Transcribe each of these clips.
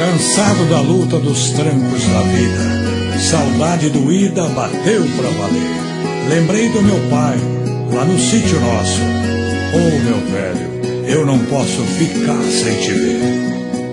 Cansado da luta dos trancos da vida, saudade doída bateu pra valer. Lembrei do meu pai, lá no sítio nosso. Oh, meu velho, eu não posso ficar sem te ver.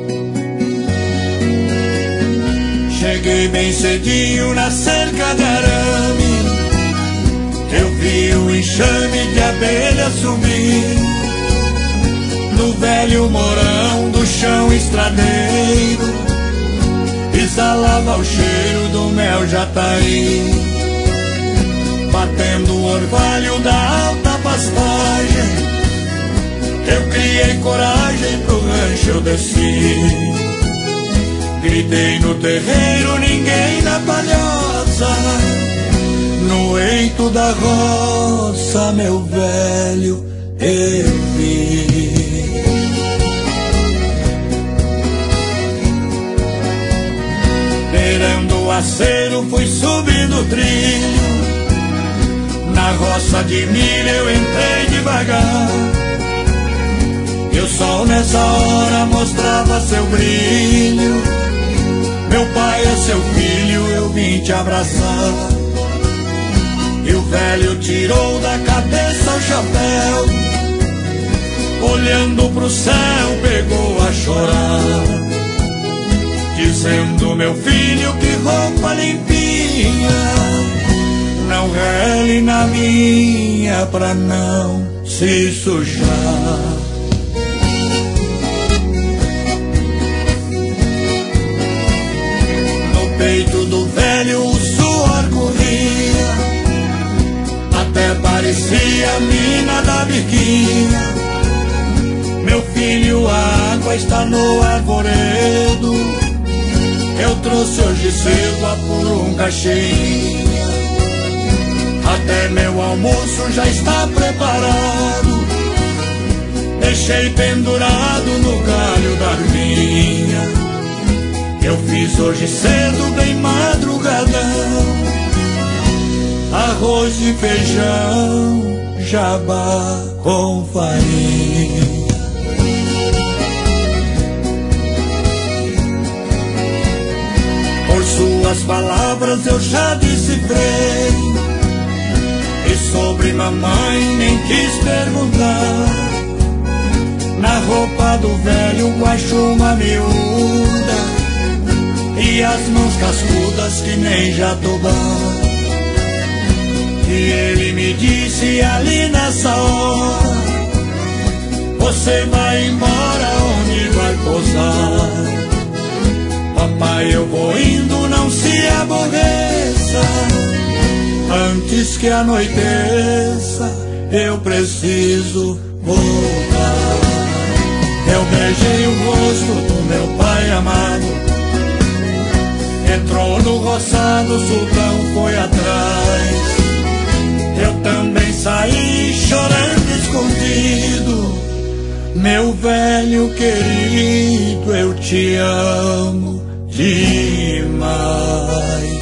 Cheguei bem cedinho na cerca de arame, eu vi o enxame de abelha subir. No velho morão do chão estradeiro, exalava o cheiro do mel jataí. Batendo o orvalho da alta pastagem, eu criei coragem, pro rancho eu desci. Gritei no terreiro, ninguém na palhoça, no eito da roça, meu velho, eu vi. Beirando o acero, fui subindo o trilho. Na roça de milho eu entrei devagar, e o sol nessa hora mostrava seu brilho. Meu pai é seu filho, eu vim te abraçar. E o velho tirou da cabeça o chapéu, olhando pro céu pegou a chorar, dizendo: meu filho, que roupa limpinha, não rele na minha pra não se sujar. No peito do velho o suor corria, até parecia mina da biquinha. Meu filho, a água está no arvoredo, eu trouxe hoje cedo a purunga cheinha. Até meu almoço já está preparado, deixei pendurado no galho da arminha. Eu fiz hoje cedo, bem madrugadão, arroz e feijão, jabá com farinha. Por suas palavras eu já decifrei, e sobre mamãe nem quis perguntar. Na roupa do velho guaxuma miúda, e as mãos cascudas que nem jatobá. E ele me disse ali nessa hora: você vai embora, onde vai pousar? Papai, eu vou indo, não se aborreça, antes que anoiteça, eu preciso voltar. Eu beijei o rosto do meu pai amado, entrou no roçado, o sultão foi atrás. Eu também saí chorando escondido. Meu velho querido, eu te amo demais.